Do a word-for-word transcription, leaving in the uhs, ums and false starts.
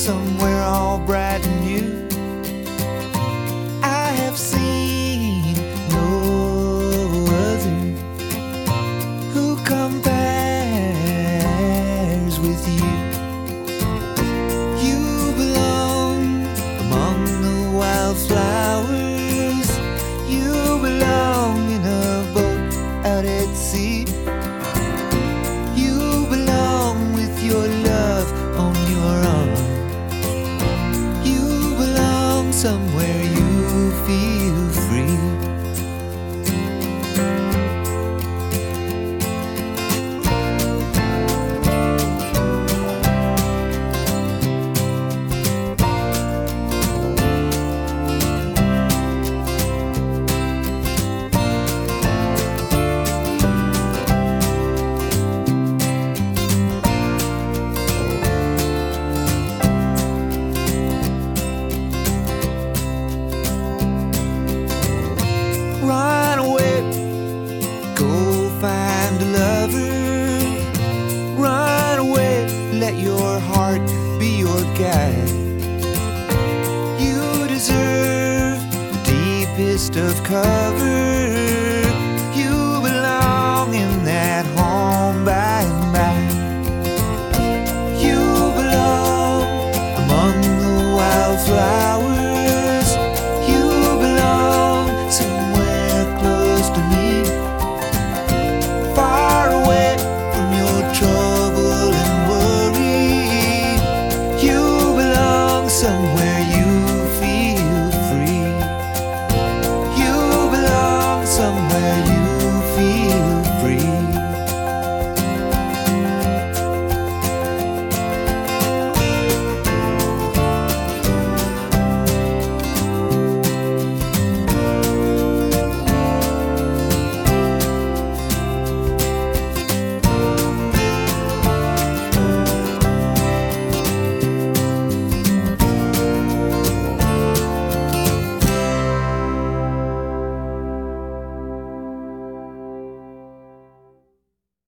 somewhere all bright and new. I have seen no other who compares with you. You belong among the wildflowers. You belong in a boat out at sea. You belong with your love on your arm. You belong somewhere you feel free. Run away, go find a lover. Run away, let your heart be your guide. You deserve the deepest of cover. You belong in that home by and by. You belong among the wildflowers. You belong somewhere close to me, far away from your trouble and worry. You belong somewhere